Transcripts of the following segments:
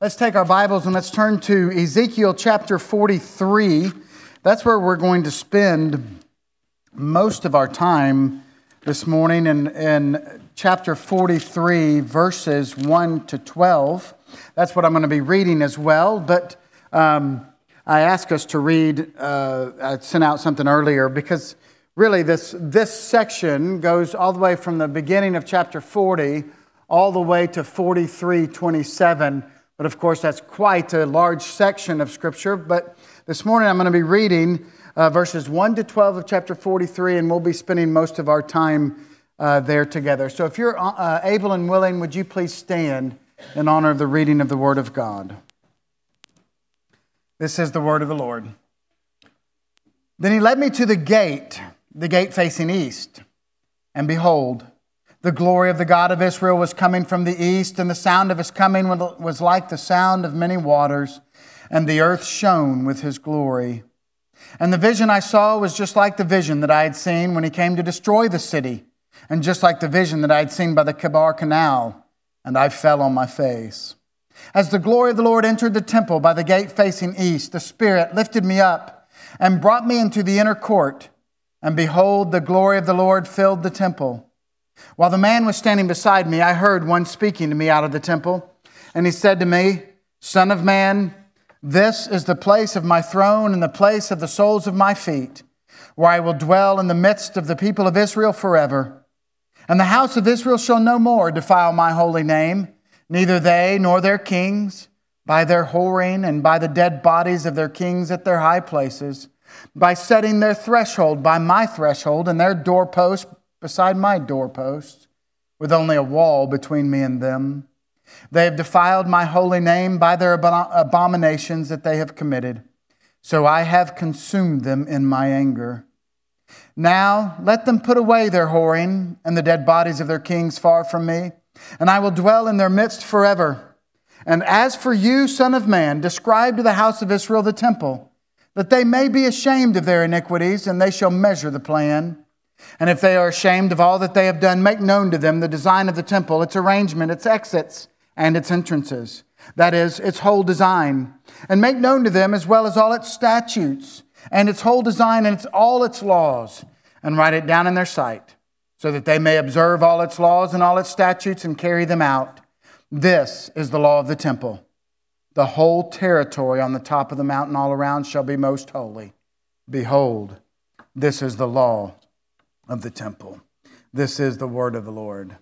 Let's take our Bibles and let's turn to Ezekiel chapter 43. That's where we're going to spend most of our time this morning in chapter 43, verses 1 to 12. That's what I'm going to be reading as well. But I asked us to read, I sent out something earlier because really this section goes all the way from the beginning of chapter 40 all the way to 43:27. But of course, that's quite a large section of Scripture. But this morning I'm going to be reading verses 1 to 12 of chapter 43, and we'll be spending most of our time there together. So if you're able and willing, would you please stand in honor of the reading of the Word of God? This is the word of the Lord. Then he led me to the gate facing east, and behold, the glory of the God of Israel was coming from the east, and the sound of his coming was like the sound of many waters, and the earth shone with his glory. And the vision I saw was just like the vision that I had seen when he came to destroy the city, and just like the vision that I had seen by the Kebar Canal, and I fell on my face. As the glory of the Lord entered the temple by the gate facing east, the Spirit lifted me up and brought me into the inner court, and behold, the glory of the Lord filled the temple. While the man was standing beside me, I heard one speaking to me out of the temple. And he said to me, Son of man, this is the place of my throne and the place of the soles of my feet, where I will dwell in the midst of the people of Israel forever. And the house of Israel shall no more defile my holy name, neither they nor their kings, by their whoring and by the dead bodies of their kings at their high places, by setting their threshold by my threshold and their doorpost beside my doorposts, with only a wall between me and them. They have defiled my holy name by their abominations that they have committed. So I have consumed them in my anger. Now let them put away their whoring and the dead bodies of their kings far from me, and I will dwell in their midst forever. And as for you, Son of man, describe to the house of Israel the temple, that they may be ashamed of their iniquities, and they shall measure the plan. And if they are ashamed of all that they have done, make known to them the design of the temple, its arrangement, its exits, and its entrances. That is, its whole design. And make known to them as well as all its statutes, and its whole design, and all its laws. And write it down in their sight, so that they may observe all its laws and all its statutes and carry them out. This is the law of the temple. The whole territory on the top of the mountain all around shall be most holy. Behold, this is the law of the temple. This is the word of the Lord.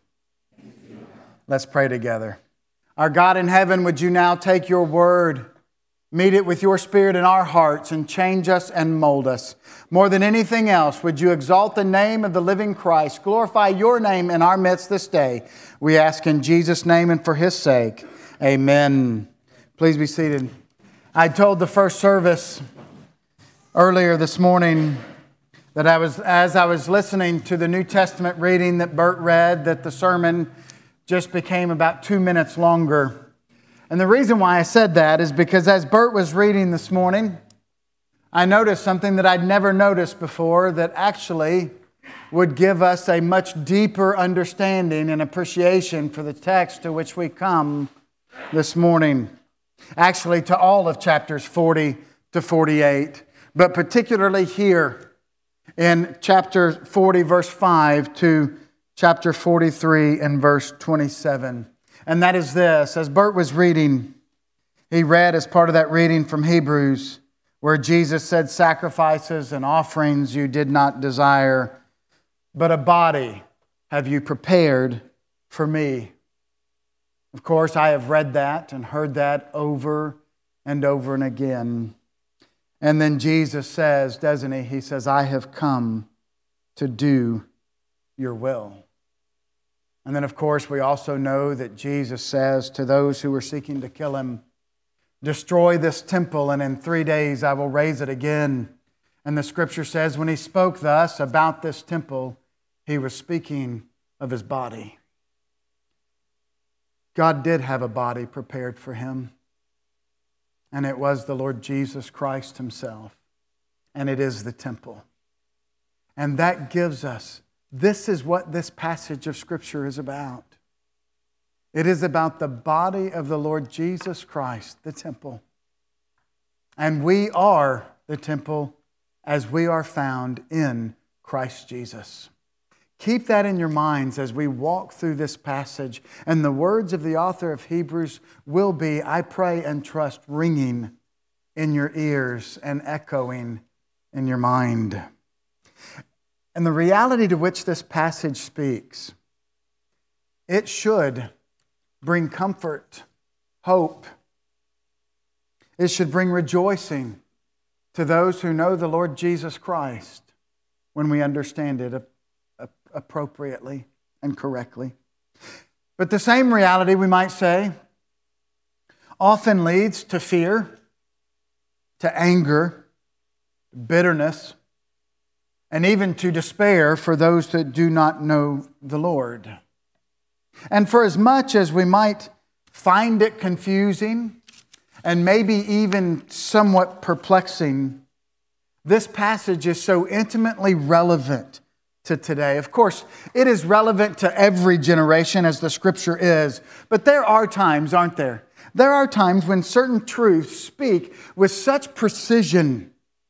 Let's pray together. Our God in heaven, would you now take your word, meet it with your spirit in our hearts, and change us and mold us. More than anything else, would you exalt the name of the living Christ, glorify your name in our midst this day. We ask in Jesus' name and for his sake. Amen. Please be seated. I told the first service earlier this morning that as I was listening to the New Testament reading that Bert read, that the sermon just became about 2 minutes longer. And the reason why I said that is because as Bert was reading this morning, I noticed something that I'd never noticed before that actually would give us a much deeper understanding and appreciation for the text to which we come this morning. Actually, to all of chapters 40 to 48, but particularly here in chapter 40, verse 5 to chapter 43 and verse 27. And that is this. As Bert was reading, he read as part of that reading from Hebrews, where Jesus said, sacrifices and offerings you did not desire, but a body have you prepared for me. Of course, I have read that and heard that over and over and again. And then Jesus says, doesn't he? He says, I have come to do your will. And then, of course, we also know that Jesus says to those who were seeking to kill him, destroy this temple, and in 3 days I will raise it again. And the Scripture says when he spoke thus about this temple, he was speaking of his body. God did have a body prepared for him. And it was the Lord Jesus Christ himself. And it is the temple. And that gives us, this is what this passage of Scripture is about. It is about the body of the Lord Jesus Christ, the temple. And we are the temple as we are found in Christ Jesus. Keep that in your minds as we walk through this passage. And the words of the author of Hebrews will be, I pray and trust, ringing in your ears and echoing in your mind. And the reality to which this passage speaks, it should bring comfort, hope. It should bring rejoicing to those who know the Lord Jesus Christ when we understand it appropriately and correctly. But the same reality, we might say, often leads to fear, to anger, bitterness, and even to despair for those that do not know the Lord. And for as much as we might find it confusing and maybe even somewhat perplexing, this passage is so intimately relevant to today. Of course, it is relevant to every generation as the Scripture is, but there are times, aren't there? There are times when certain truths speak with such precision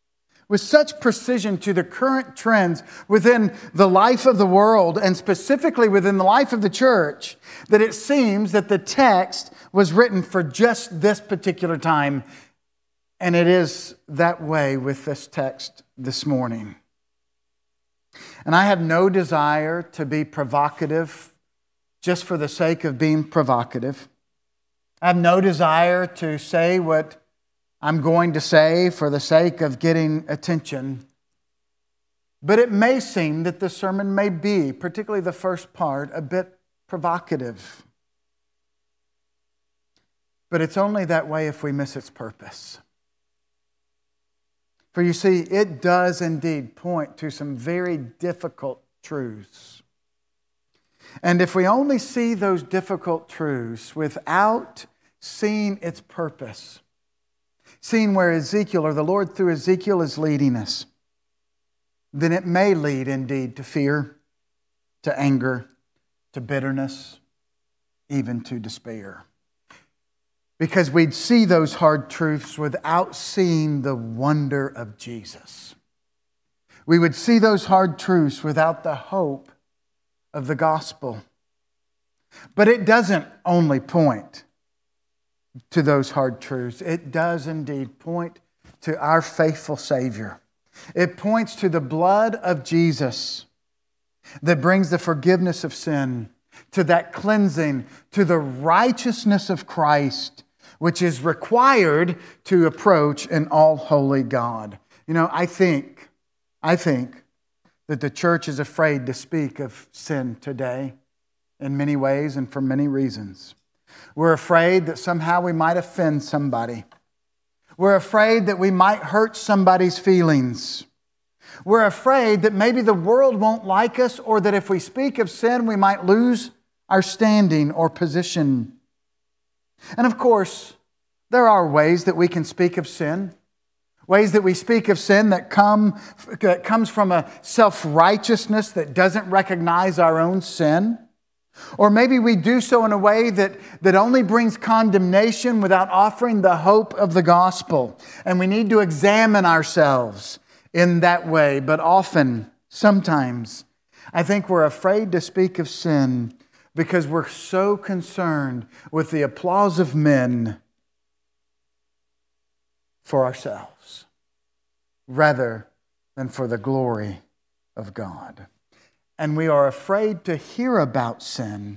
to the current trends within the life of the world and specifically within the life of the church, that it seems that the text was written for just this particular time. And it is that way with this text this morning. And I have no desire to be provocative just for the sake of being provocative. I have no desire to say what I'm going to say for the sake of getting attention. But it may seem that the sermon may be, particularly the first part, a bit provocative. But it's only that way if we miss its purpose. For you see, it does indeed point to some very difficult truths. And if we only see those difficult truths without seeing its purpose, seeing where Ezekiel or the Lord through Ezekiel is leading us, then it may lead indeed to fear, to anger, to bitterness, even to despair. Because we'd see those hard truths without seeing the wonder of Jesus. We would see those hard truths without the hope of the gospel. But it doesn't only point to those hard truths. It does indeed point to our faithful Savior. It points to the blood of Jesus that brings the forgiveness of sin, to that cleansing, to the righteousness of Christ, which is required to approach an all-holy God. You know, I think that the church is afraid to speak of sin today in many ways and for many reasons. We're afraid that somehow we might offend somebody. We're afraid that we might hurt somebody's feelings. We're afraid that maybe the world won't like us, or that if we speak of sin, we might lose our standing or position. And of course, there are ways that we can speak of sin. Ways that we speak of sin that comes from a self-righteousness that doesn't recognize our own sin. Or maybe we do so in a way that only brings condemnation without offering the hope of the gospel. And we need to examine ourselves in that way. But often, sometimes, I think we're afraid to speak of sin because we're so concerned with the applause of men for ourselves rather than for the glory of God. And we are afraid to hear about sin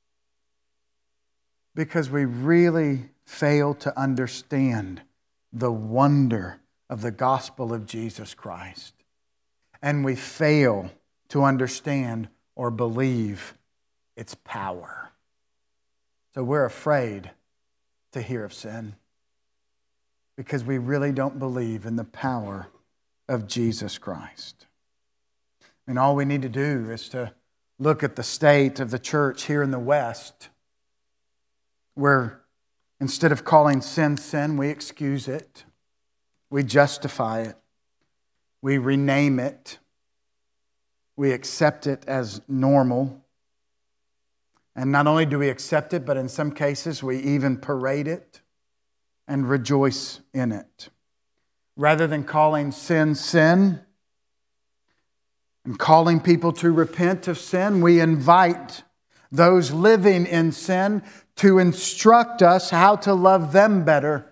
because we really fail to understand the wonder of the gospel of Jesus Christ. And we fail to understand or believe its power. So we're afraid to hear of sin because we really don't believe in the power of Jesus Christ. And all we need to do is to look at the state of the church here in the West, where instead of calling sin sin, we excuse it, we justify it, we rename it, we accept it as normal. And not only do we accept it, but in some cases we even parade it and rejoice in it. Rather than calling sin sin and calling people to repent of sin, we invite those living in sin to instruct us how to love them better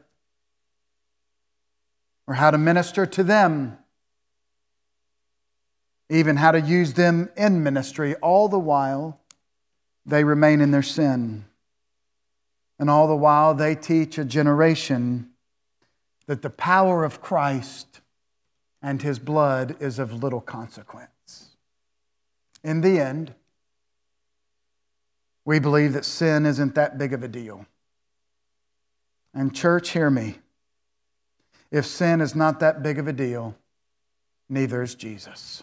or how to minister to them, even how to use them in ministry, all the while they remain in their sin. And all the while they teach a generation that the power of Christ and His blood is of little consequence. In the end, we believe that sin isn't that big of a deal. And church, hear me. If sin is not that big of a deal, neither is Jesus.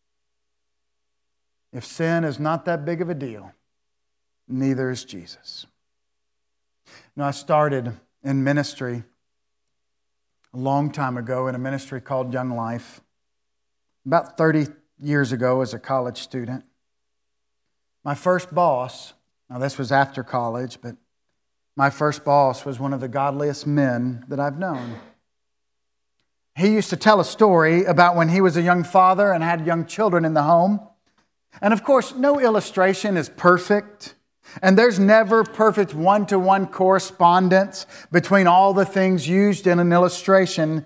If sin is not that big of a deal, neither is Jesus. Now, I started in ministry a long time ago in a ministry called Young Life, about 30 years ago as a college student. My first boss, now this was after college, but my first boss was one of the godliest men that I've known. He used to tell a story about when he was a young father and had young children in the home. And of course, no illustration is perfect. And there's never perfect one-to-one correspondence between all the things used in an illustration.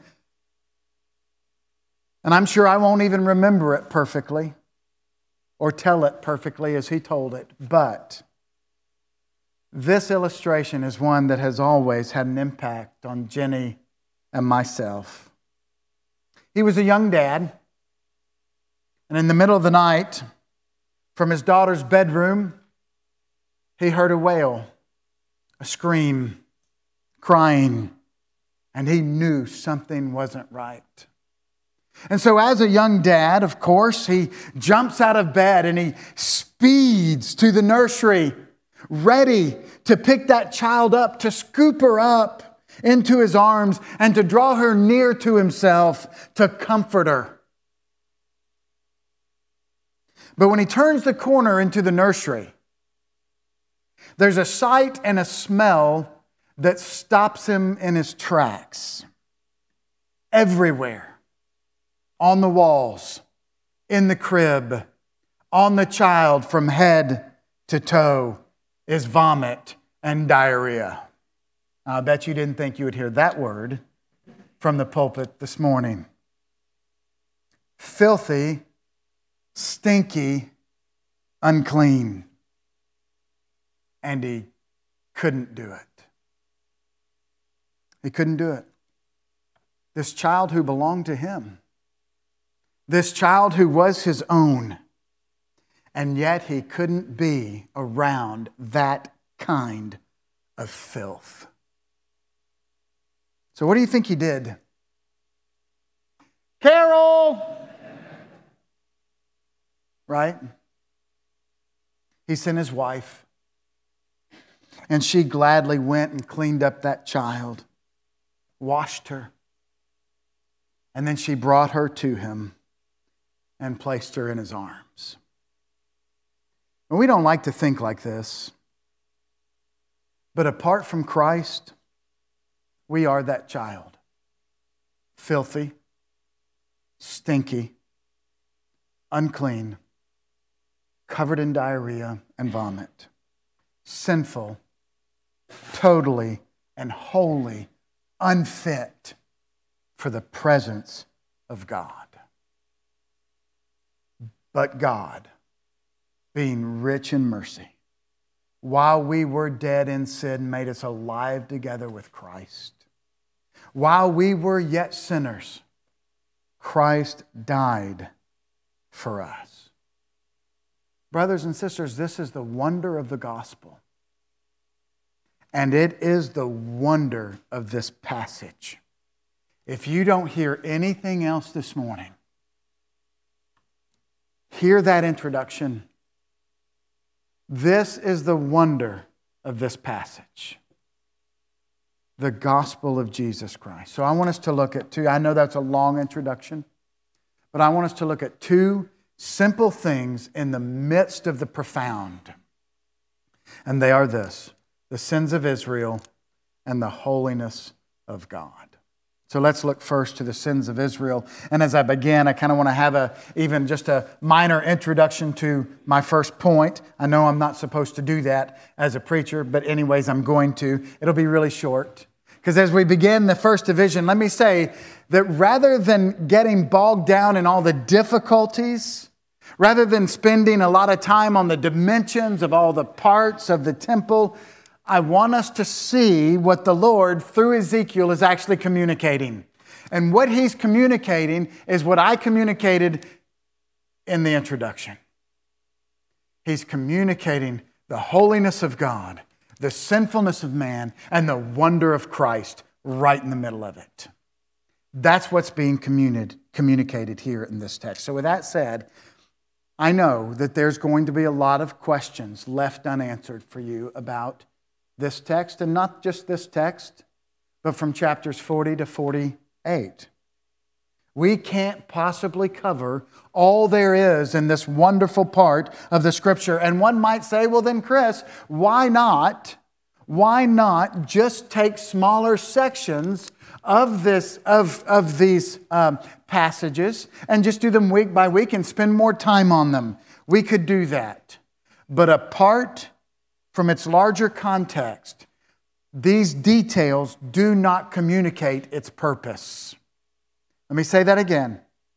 And I'm sure I won't even remember it perfectly or tell it perfectly as he told it. But this illustration is one that has always had an impact on Jenny and myself. He was a young dad, and in the middle of the night, from his daughter's bedroom, he heard a wail, a scream, crying, and he knew something wasn't right. And so as a young dad, of course, he jumps out of bed and he speeds to the nursery, ready to pick that child up, to scoop her up into his arms and to draw her near to himself, to comfort her. But when he turns the corner into the nursery, there's a sight and a smell that stops him in his tracks. Everywhere, on the walls, in the crib, on the child from head to toe, is vomit and diarrhea. I bet you didn't think you would hear that word from the pulpit this morning. Filthy, stinky, unclean. And he couldn't do it. He couldn't do it. This child who belonged to him. This child who was his own. And yet he couldn't be around that kind of filth. So what do you think he did? Carol! Right? He sent his wife. And she gladly went and cleaned up that child, washed her, and then she brought her to him and placed her in his arms. And we don't like to think like this, but apart from Christ, we are that child. Filthy, stinky, unclean, covered in diarrhea and vomit, sinful, totally and wholly unfit for the presence of God. But God, being rich in mercy, while we were dead in sin, made us alive together with Christ. While we were yet sinners, Christ died for us. Brothers and sisters, this is the wonder of the gospel. And it is the wonder of this passage. If you don't hear anything else this morning, hear that introduction. This is the wonder of this passage. The gospel of Jesus Christ. So I want us to look at two. I know that's a long introduction, but I want us to look at two simple things in the midst of the profound. And they are this: the sins of Israel and the holiness of God. So let's look first to the sins of Israel. And as I begin, I kind of want to have even just a minor introduction to my first point. I know I'm not supposed to do that as a preacher, but anyways, I'm going to. It'll be really short. Because as we begin the first division, let me say that rather than getting bogged down in all the difficulties, rather than spending a lot of time on the dimensions of all the parts of the temple, I want us to see what the Lord, through Ezekiel, is actually communicating. And what He's communicating is what I communicated in the introduction. He's communicating the holiness of God, the sinfulness of man, and the wonder of Christ right in the middle of it. That's what's being communicated here in this text. So with that said, I know that there's going to be a lot of questions left unanswered for you about this text, and not just this text, but from chapters 40 to 48. We can't possibly cover all there is in this wonderful part of the Scripture. And one might say, well then, Chris, why not just take smaller sections of these passages and just do them week by week and spend more time on them? We could do that. But apart from its larger context, these details do not communicate its purpose. Let me say that again.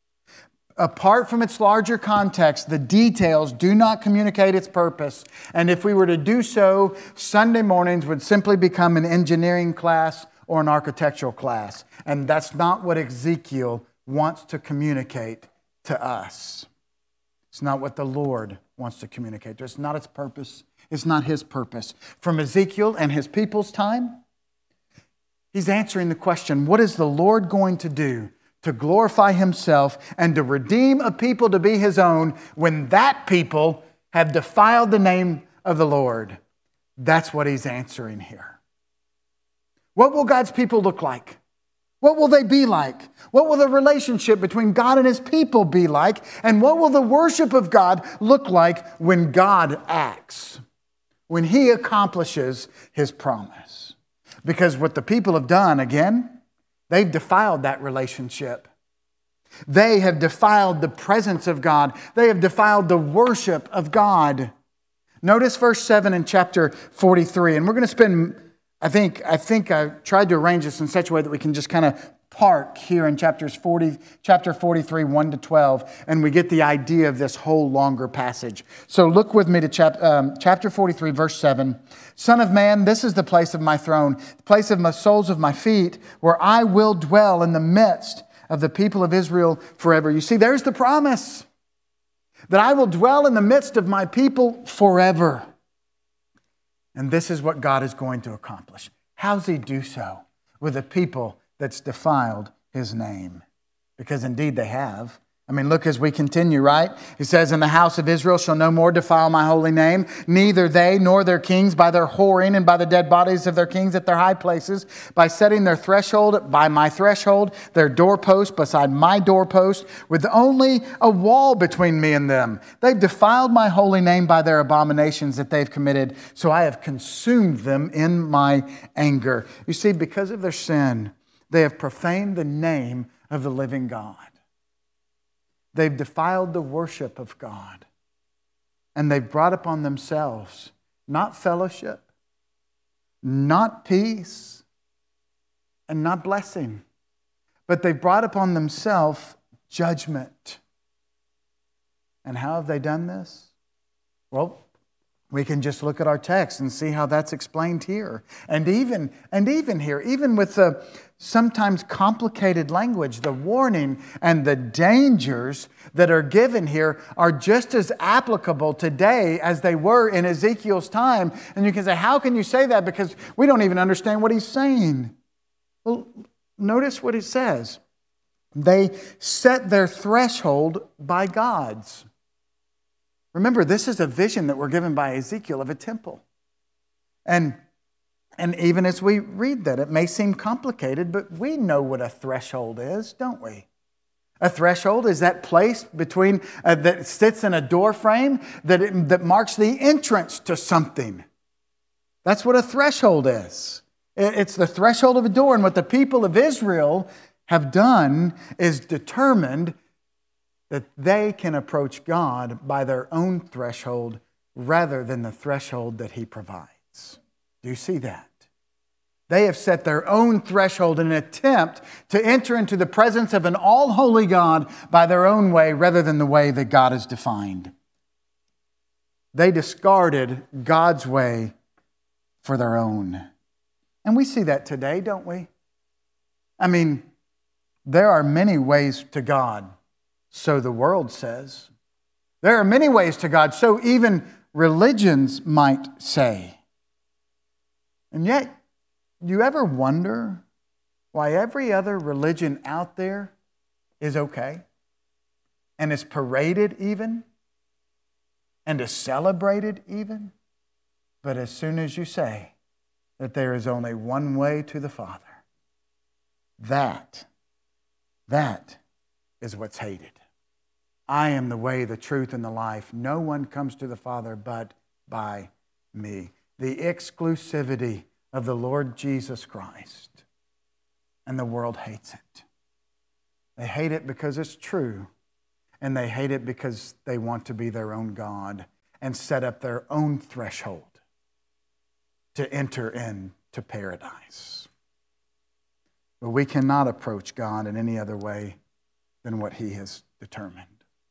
Apart from its larger context, the details do not communicate its purpose. And if we were to do so, Sunday mornings would simply become an engineering class or an architectural class. And that's not what Ezekiel wants to communicate to us. It's not what the Lord wants to communicate to us. It's not its purpose. It's not His purpose. From Ezekiel and his people's time, he's answering the question, what is the Lord going to do to glorify Himself and to redeem a people to be His own when that people have defiled the name of the Lord? That's what he's answering here. What will God's people look like? What will they be like? What will the relationship between God and His people be like? And what will the worship of God look like when God acts? When He accomplishes His promise. Because what the people have done, again, they've defiled that relationship. They have defiled the presence of God. They have defiled the worship of God. Notice verse 7 in chapter 43. And we're going to spend, I think I tried to arrange this in such a way that we can just kind of park here in chapter 43, 1 to 12, and we get the idea of this whole longer passage. So look with me to chapter 43, verse 7. Son of man, this is the place of my throne, the place of the soles of my feet, where I will dwell in the midst of the people of Israel forever. You see, there's the promise that I will dwell in the midst of my people forever. And this is what God is going to accomplish. How does He do so with a people that's defiled His name? Because indeed they have. I mean, look as we continue, right? He says, and the house of Israel shall no more defile my holy name, neither they nor their kings by their whoring and by the dead bodies of their kings at their high places, by setting their threshold by my threshold, their doorpost beside my doorpost, with only a wall between me and them. They've defiled my holy name by their abominations that they've committed, so I have consumed them in my anger. You see, because of their sin, they have profaned the name of the living God. They've defiled the worship of God. And they've brought upon themselves not fellowship, not peace, and not blessing. But they've brought upon themselves judgment. And how have they done this? Well, we can just look at our text and see how that's explained here. And even here, even with the sometimes complicated language, the warning and the dangers that are given here are just as applicable today as they were in Ezekiel's time. And you can say, how can you say that? Because we don't even understand what he's saying. Well, notice what he says. They set their threshold by God's. Remember, this is a vision that we're given by Ezekiel of a temple. And even as we read that, it may seem complicated, but we know what a threshold is, don't we? A threshold is that place between that sits in a door frame that marks the entrance to something. That's what a threshold is. It's the threshold of a door. And what the people of Israel have done is determined that they can approach God by their own threshold rather than the threshold that He provides. Do you see that? They have set their own threshold in an attempt to enter into the presence of an all-holy God by their own way rather than the way that God has defined. They discarded God's way for their own. And we see that today, don't we? I mean, there are many ways to God, so the world says. There are many ways to God, so even religions might say. And yet, you ever wonder why every other religion out there is okay and is paraded even and is celebrated even? But as soon as you say that there is only one way to the Father, that is what's hated. I am the way, the truth, and the life. No one comes to the Father but by me. The exclusivity of the Lord Jesus Christ. And the world hates it. They hate it because it's true. And they hate it because they want to be their own God and set up their own threshold to enter into paradise. But we cannot approach God in any other way than what He has determined.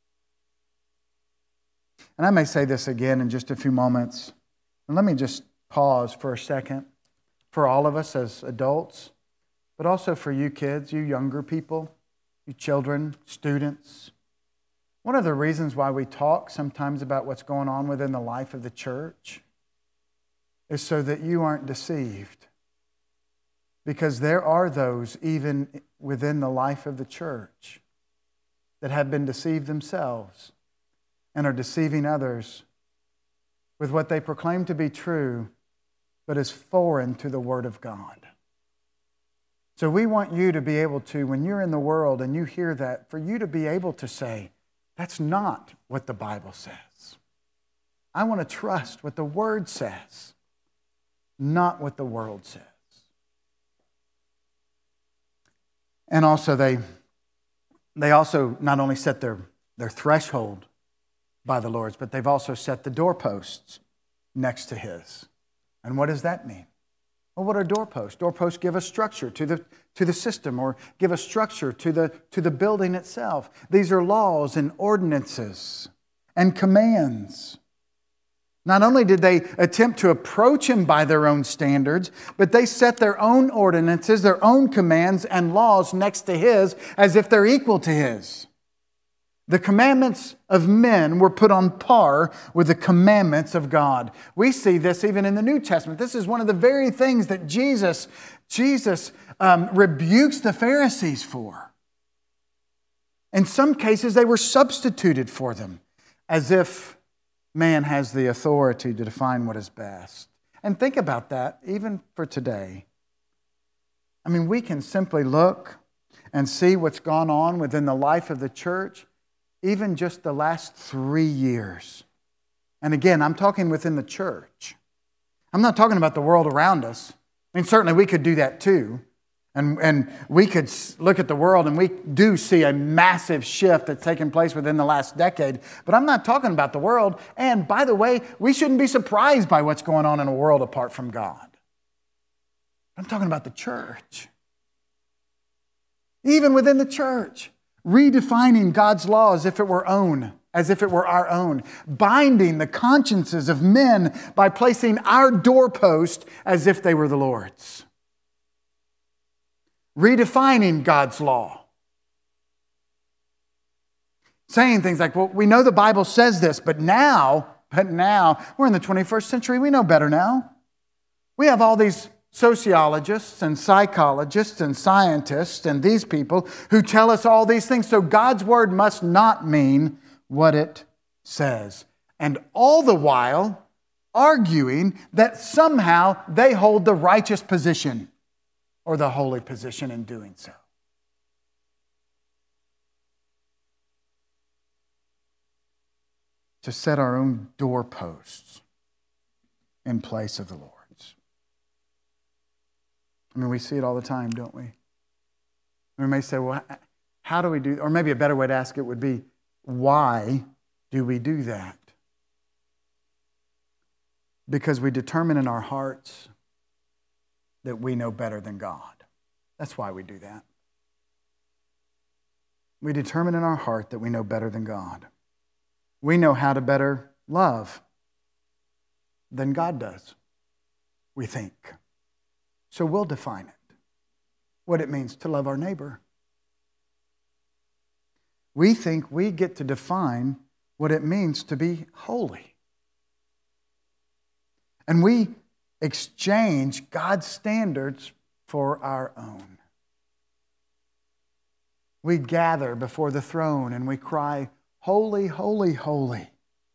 And I may say this again in just a few moments. And let me just pause for a second for all of us as adults, but also for you kids, you younger people, you children, students. One of the reasons why we talk sometimes about what's going on within the life of the church is so that you aren't deceived. Because there are those even within the life of the church that have been deceived themselves and are deceiving others with what they proclaim to be true, but is foreign to the Word of God. So we want you to be able to, when you're in the world and you hear that, for you to be able to say, that's not what the Bible says. I want to trust what the Word says, not what the world says. And also they also not only set their threshold by the Lord's, but they've also set the doorposts next to His. And what does that mean? Well, what are doorposts? Doorposts give a structure to the system, or give a structure to the building itself. These are laws and ordinances and commands. Not only did they attempt to approach Him by their own standards, but they set their own ordinances, their own commands and laws next to His as if they're equal to His. The commandments of men were put on par with the commandments of God. We see this even in the New Testament. This is one of the very things that Jesus rebukes the Pharisees for. In some cases, they were substituted for them, as if man has the authority to define what is best. And think about that, even for today. I mean, we can simply look and see what's gone on within the life of the church, even just the last 3 years. And again, I'm talking within the church. I'm not talking about the world around us. I mean, certainly we could do that too. And we could look at the world and we do see a massive shift that's taken place within the last decade. But I'm not talking about the world. And by the way, we shouldn't be surprised by what's going on in a world apart from God. I'm talking about the church. Even within the church, redefining God's law as if it were our own, binding the consciences of men by placing our doorpost as if they were the Lord's. Redefining God's law. Saying things like, well, we know the Bible says this, but now, we're in the 21st century, we know better now. We have all these sociologists and psychologists and scientists and these people who tell us all these things. So God's Word must not mean what it says. And all the while arguing that somehow they hold the righteous position or the holy position in doing so. To set our own doorposts in place of the Lord's. I mean, we see it all the time, don't we? We may say, well, how do we do, or maybe a better way to ask it would be, why do we do that? Because we determine in our hearts that we know better than God. That's why we do that. We determine in our heart that we know better than God. We know how to better love than God does, we think. So we'll define it, what it means to love our neighbor. We think we get to define what it means to be holy. And we exchange God's standards for our own. We gather before the throne and we cry, holy, holy, holy.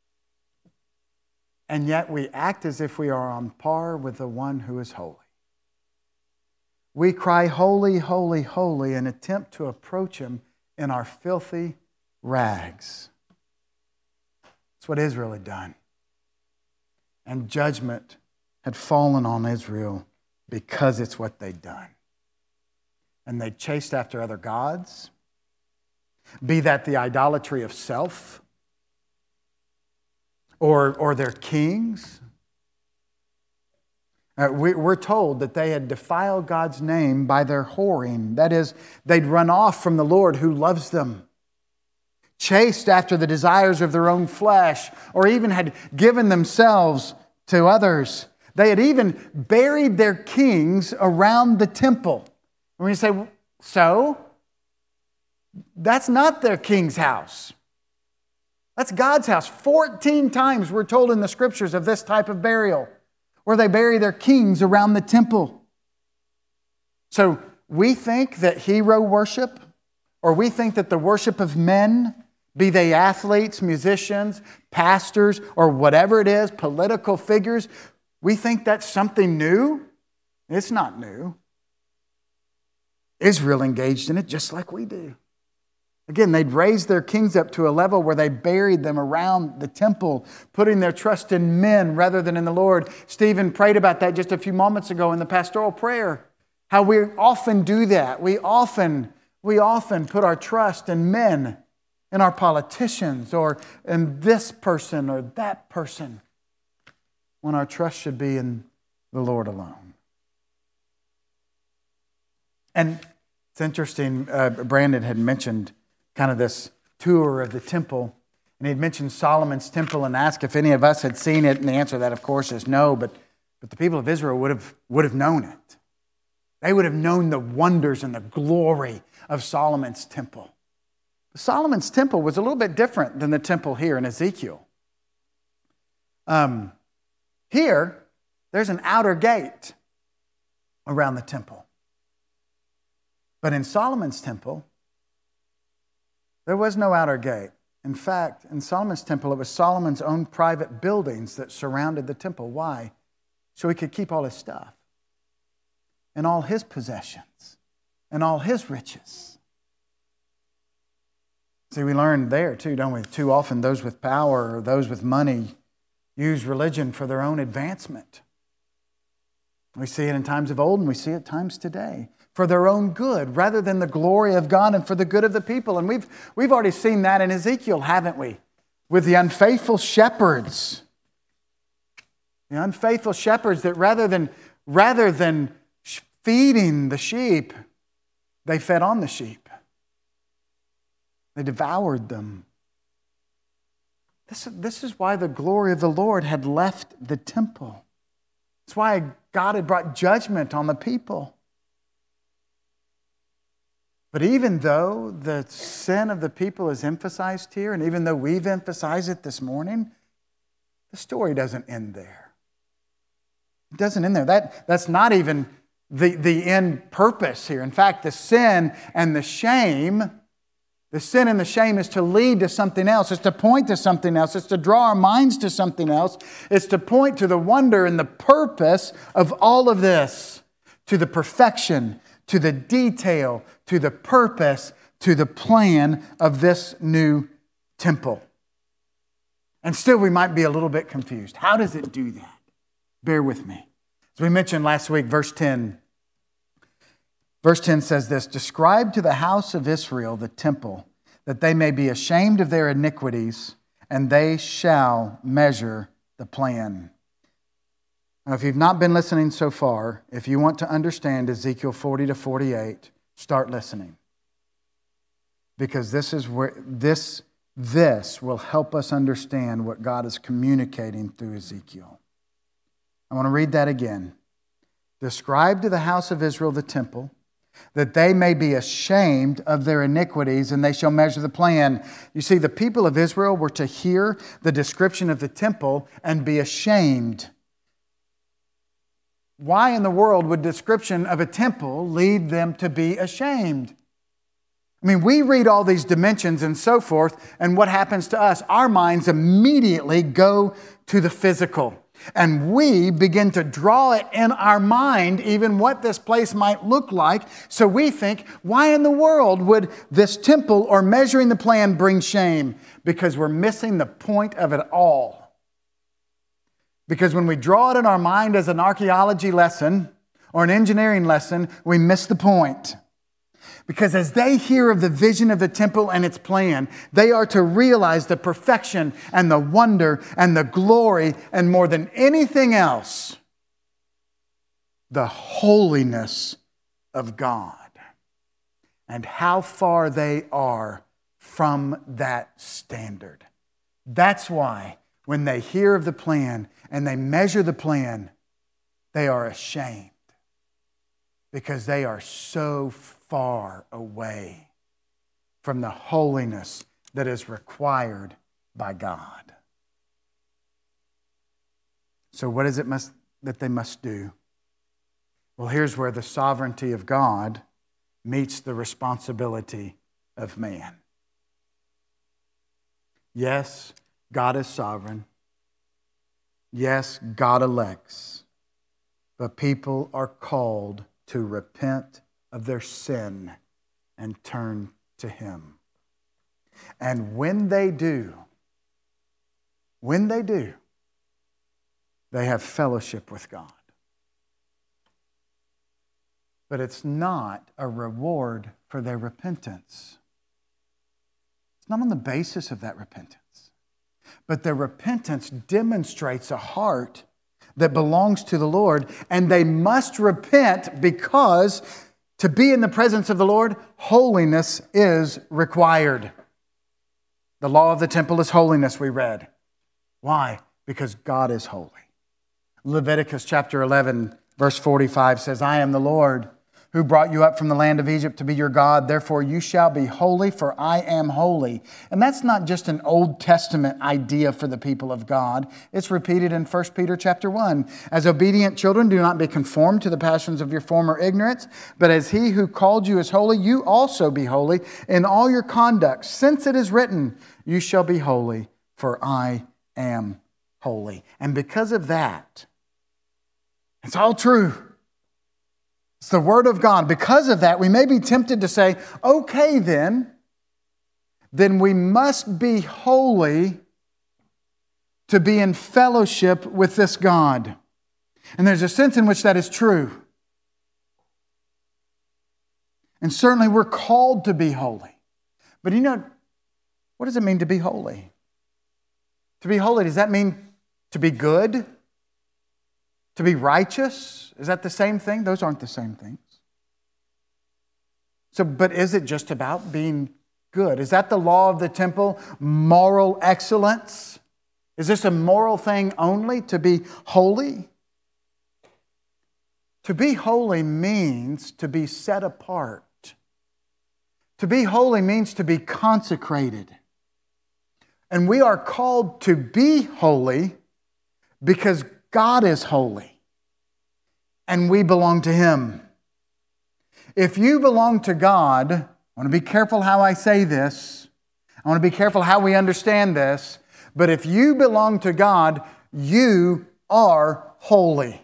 And yet we act as if we are on par with the one who is holy. We cry, holy, holy, holy, and attempt to approach him in our filthy rags. That's what Israel had done. And judgment had fallen on Israel because it's what they'd done. And they chased after other gods, be that the idolatry of self or their kings. We're told that they had defiled God's name by their whoring. That is, they'd run off from the Lord who loves them, chased after the desires of their own flesh, or even had given themselves to others. They had even buried their kings around the temple. And we say, so? That's not their king's house. That's God's house. 14 times we're told in the scriptures of this type of burial, where they bury their kings around the temple. So we think that hero worship, or we think that the worship of men, be they athletes, musicians, pastors, or whatever it is, political figures, we think that's something new. It's not new. Israel engaged in it just like we do. Again, they'd raised their kings up to a level where they buried them around the temple, putting their trust in men rather than in the Lord. Stephen prayed about that just a few moments ago in the pastoral prayer. How we often do that. We often put our trust in men, in our politicians, or in this person or that person, when our trust should be in the Lord alone. And it's interesting, Brandon had mentioned kind of this tour of the temple, and he'd mentioned Solomon's temple and asked if any of us had seen it, and the answer to that, of course, is no, but the people of Israel would have known it. They would have known the wonders and the glory of Solomon's temple. Solomon's temple was a little bit different than the temple here in Ezekiel. Here, there's an outer gate around the temple. But in Solomon's temple, there was no outer gate. In fact, in Solomon's temple, it was Solomon's own private buildings that surrounded the temple. Why? So he could keep all his stuff and all his possessions and all his riches. See, we learn there too, don't we? Too often those with power or those with money use religion for their own advancement. We see it in times of old and we see it times today. For their own good, rather than the glory of God and for the good of the people. And we've already seen that in Ezekiel, haven't we? With the unfaithful shepherds. The unfaithful shepherds that rather than feeding the sheep, they fed on the sheep. They devoured them. This is why the glory of the Lord had left the temple. It's why God had brought judgment on the people. But even though the sin of the people is emphasized here, and even though we've emphasized it this morning, the story doesn't end there. It doesn't end there. That's not even the end purpose here. In fact, the sin and the shame is to lead to something else. It's to point to something else. It's to draw our minds to something else. It's to point to the wonder and the purpose of all of this, to the perfection, to the detail, to the purpose, to the plan of this new temple. And still we might be a little bit confused. How does it do that? Bear with me. As we mentioned last week, verse 10 Verse 10 says this, "Describe to the house of Israel the temple, that they may be ashamed of their iniquities, and they shall measure the plan." Now, if you've not been listening so far, if you want to understand Ezekiel 40 to 48, start listening. Because this is where this will help us understand what God is communicating through Ezekiel. I want to read that again. "Describe to the house of Israel the temple, that they may be ashamed of their iniquities, and they shall measure the plan." You see, the people of Israel were to hear the description of the temple and be ashamed. Why in the world would description of a temple lead them to be ashamed? I mean, we read all these dimensions and so forth, and what happens to us? Our minds immediately go to the physical. And we begin to draw it in our mind, even what this place might look like. So we think, why in the world would this temple or measuring the plan bring shame? Because we're missing the point of it all. Because when we draw it in our mind as an archaeology lesson or an engineering lesson, we miss the point. Because as they hear of the vision of the temple and its plan, they are to realize the perfection and the wonder and the glory, and more than anything else, the holiness of God and how far they are from that standard. That's why when they hear of the plan and they measure the plan, they are ashamed, because they are so far away from the holiness that is required by God. So what is it that they must do? Well, here's where the sovereignty of God meets the responsibility of man. Yes, God is sovereign. Yes, God elects. But people are called to repent of their sin and turn to Him. And when they do, they have fellowship with God. But it's not a reward for their repentance. It's not on the basis of that repentance. But their repentance demonstrates a heart that belongs to the Lord, and they must repent because to be in the presence of the Lord, holiness is required. The law of the temple is holiness, we read. Why? Because God is holy. Leviticus chapter 11, verse 45 says, "I am the Lord who brought you up from the land of Egypt to be your God. Therefore you shall be holy, for I am holy." And that's not just an Old Testament idea for the people of God. It's repeated in 1 Peter chapter 1. "As obedient children, do not be conformed to the passions of your former ignorance, but as He who called you is holy, you also be holy in all your conduct. Since it is written, you shall be holy, for I am holy." And because of that, it's all true. It's the Word of God. Because of that, we may be tempted to say, okay, then we must be holy to be in fellowship with this God. And there's a sense in which that is true. And certainly we're called to be holy. But what does it mean to be holy? To be holy, does that mean to be good? To be righteous? Is that the same thing? Those aren't the same things. But is it just about being good? Is that the law of the temple? Moral excellence? Is this a moral thing only, to be holy? To be holy means to be set apart. To be holy means to be consecrated. And we are called to be holy because God is holy, and we belong to Him. If you belong to God, I want to be careful how I say this. I want to be careful how we understand this. But if you belong to God, you are holy.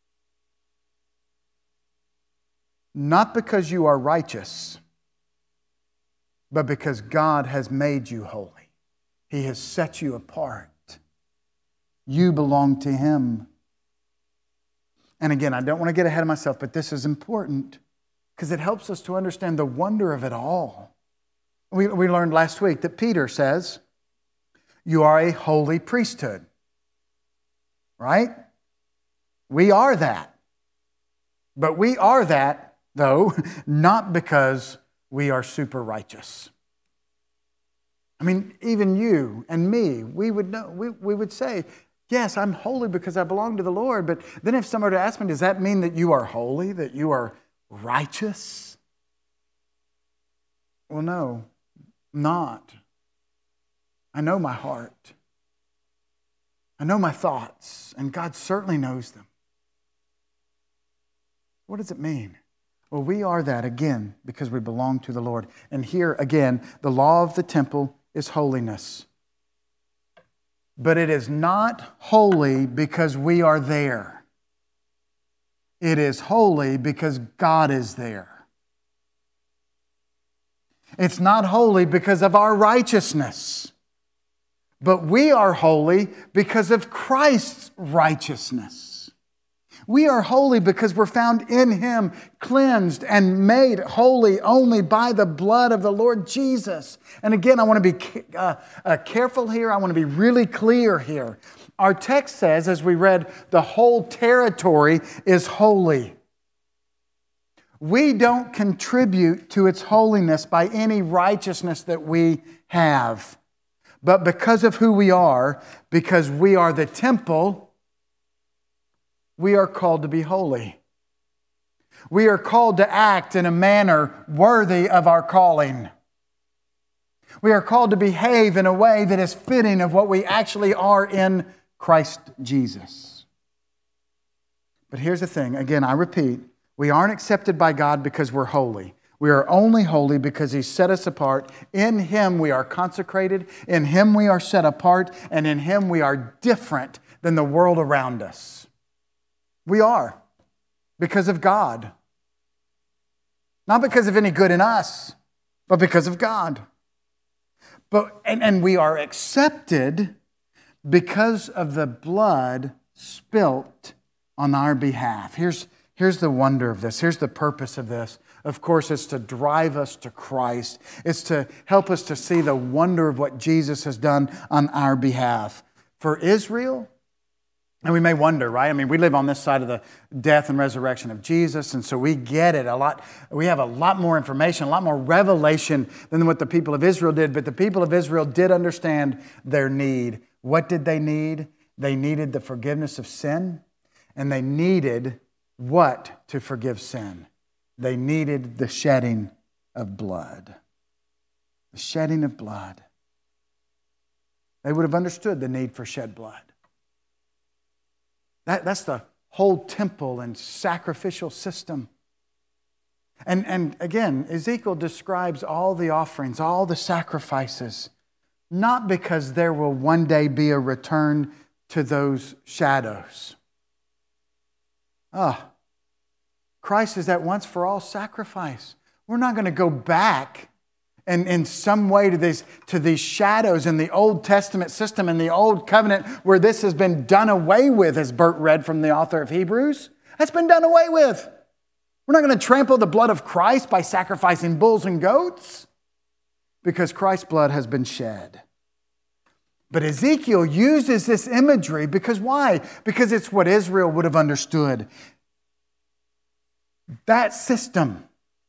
Not because you are righteous, but because God has made you holy. He has set you apart. You belong to Him. And again, I don't want to get ahead of myself, but this is important because it helps us to understand the wonder of it all. We learned last week that Peter says, you are a holy priesthood. Right? We are that. But we are that, though, not because we are super righteous. I mean, even you and me, we would know, we would say, yes, I'm holy because I belong to the Lord. But then if somebody asked me, does that mean that you are holy, that you are righteous? Well, no, not. I know my heart. I know my thoughts, and God certainly knows them. What does it mean? Well, we are that, again, because we belong to the Lord. And here, again, the law of the temple is holiness. But it is not holy because we are there. It is holy because God is there. It's not holy because of our righteousness. But we are holy because of Christ's righteousness. We are holy because we're found in Him, cleansed and made holy only by the blood of the Lord Jesus. And again, I want to be careful here. I want to be really clear here. Our text says, as we read, the whole territory is holy. We don't contribute to its holiness by any righteousness that we have. But because of who we are, because we are the temple, we are called to be holy. We are called to act in a manner worthy of our calling. We are called to behave in a way that is fitting of what we actually are in Christ Jesus. But here's the thing. Again, I repeat, we aren't accepted by God because we're holy. We are only holy because He set us apart. In Him we are consecrated. In Him we are set apart. And in Him we are different than the world around us. We are. Because of God. Not because of any good in us, but because of God. And we are accepted because of the blood spilt on our behalf. Here's the wonder of this. Here's the purpose of this. Of course, it's to drive us to Christ. It's to help us to see the wonder of what Jesus has done on our behalf. For Israel, and we may wonder, right? I mean, we live on this side of the death and resurrection of Jesus, and so we get it a lot. We have a lot more information, a lot more revelation than what the people of Israel did. But the people of Israel did understand their need. What did they need? They needed the forgiveness of sin, and they needed what to forgive sin? They needed the shedding of blood. The shedding of blood. They would have understood the need for shed blood. That's the whole temple and sacrificial system. And again, Ezekiel describes all the offerings, all the sacrifices, not because there will one day be a return to those shadows. Christ is that once for all sacrifice. We're not going to go back and in some way to these shadows in the Old Testament system, in the Old Covenant, where this has been done away with, as Bert read from the author of Hebrews. That's been done away with. We're not going to trample the blood of Christ by sacrificing bulls and goats, because Christ's blood has been shed. But Ezekiel uses this imagery because why? Because it's what Israel would have understood. That system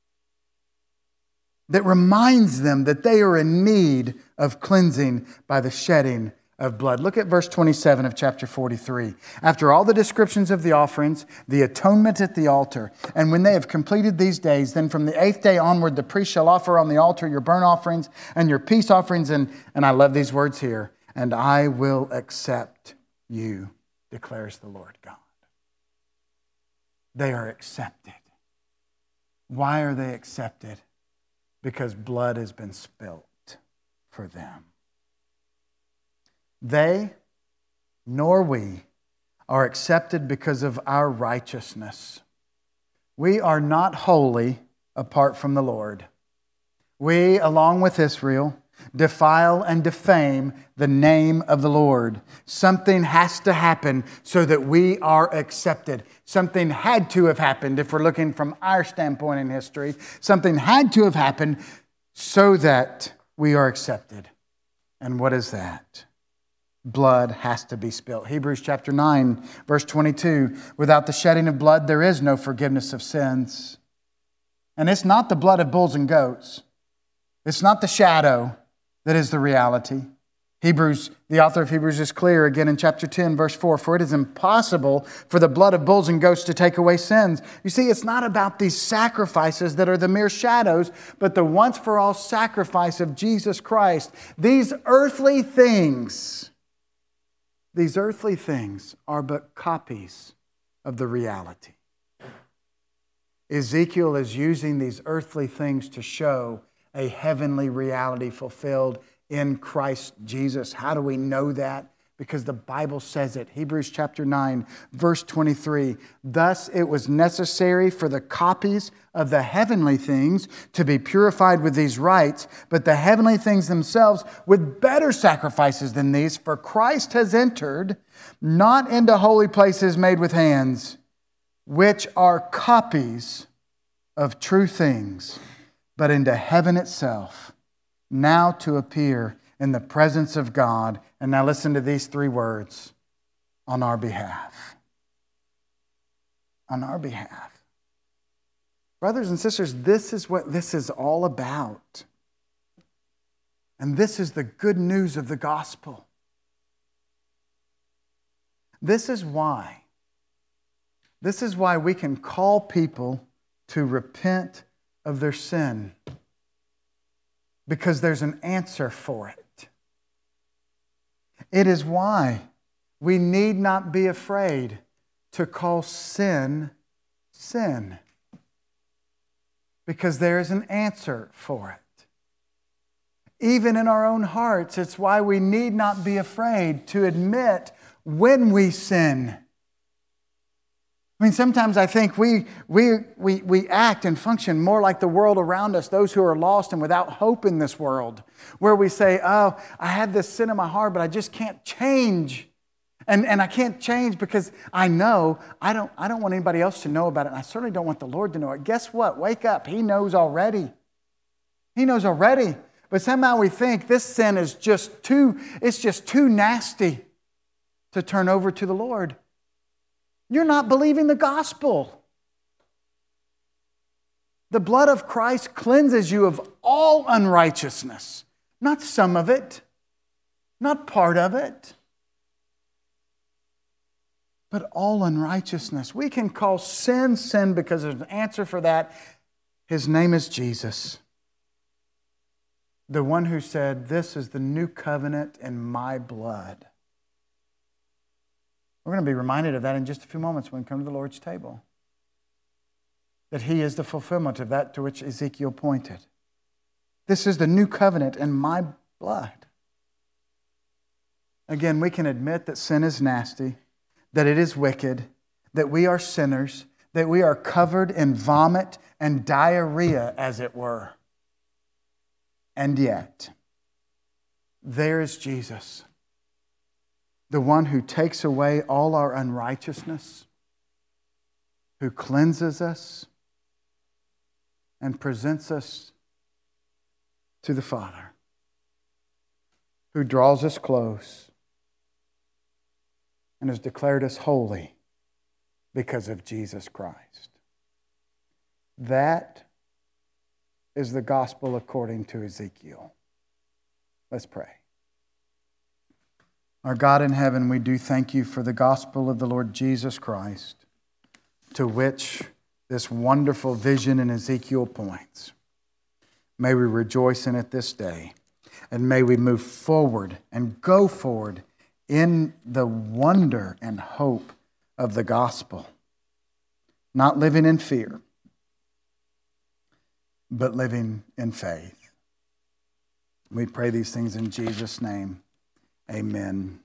that reminds them that they are in need of cleansing by the shedding of blood. Look at verse 27 of chapter 43. After all the descriptions of the offerings, the atonement at the altar, and when they have completed these days, then from the 8th day onward, the priest shall offer on the altar your burnt offerings and your peace offerings. And I love these words here. And I will accept you, declares the Lord God. They are accepted. Why are they accepted? Because blood has been spilt for them. They, nor we, are accepted because of our righteousness. We are not holy apart from the Lord. We, along with Israel, defile and defame the name of the Lord. Something has to happen so that we are accepted. Something had to have happened if we're looking from our standpoint in history. Something had to have happened so that we are accepted. And what is that? Blood has to be spilt. Hebrews chapter 9, verse 22. Without the shedding of blood, there is no forgiveness of sins. And it's not the blood of bulls and goats. It's not the shadow that is the reality. The author of Hebrews is clear again in chapter 10, verse 4. For it is impossible for the blood of bulls and goats to take away sins. You see, it's not about these sacrifices that are the mere shadows, but the once-for-all sacrifice of Jesus Christ. These earthly things are but copies of the reality. Ezekiel is using these earthly things to show a heavenly reality fulfilled in Christ Jesus. How do we know that? Because the Bible says it. Hebrews chapter 9, verse 23. Thus it was necessary for the copies of the heavenly things to be purified with these rites, but the heavenly things themselves with better sacrifices than these. For Christ has entered not into holy places made with hands, which are copies of true things, but into heaven itself, now to appear in the presence of God. And now listen to these three words: on our behalf. On our behalf. Brothers and sisters, this is what this is all about. And this is the good news of the gospel. This is why we can call people to repent of their sin, because there's an answer for it. It is why we need not be afraid to call sin, sin, because there is an answer for it. Even in our own hearts, it's why we need not be afraid to admit when we sin. I mean, sometimes I think we act and function more like the world around us, those who are lost and without hope in this world, where we say, oh, I have this sin in my heart, but I just can't change. And I can't change because I know I don't want anybody else to know about it, and I certainly don't want the Lord to know it. Guess what? Wake up. He knows already. He knows already. But somehow we think this sin is just too nasty to turn over to the Lord. You're not believing the gospel. The blood of Christ cleanses you of all unrighteousness. Not some of it, not part of it, but all unrighteousness. We can call sin, sin because there's an answer for that. His name is Jesus. The one who said, this is the new covenant in my blood. We're going to be reminded of that in just a few moments when we come to the Lord's table. That He is the fulfillment of that to which Ezekiel pointed. This is the new covenant in my blood. Again, we can admit that sin is nasty, that it is wicked, that we are sinners, that we are covered in vomit and diarrhea, as it were. And yet, there is Jesus, the one who takes away all our unrighteousness, who cleanses us and presents us to the Father, who draws us close and has declared us holy because of Jesus Christ. That is the gospel according to Ezekiel. Let's pray. Our God in heaven, we do thank you for the gospel of the Lord Jesus Christ, to which this wonderful vision in Ezekiel points. May we rejoice in it this day, and may we move forward and go forward in the wonder and hope of the gospel, not living in fear, but living in faith. We pray these things in Jesus' name. Amen.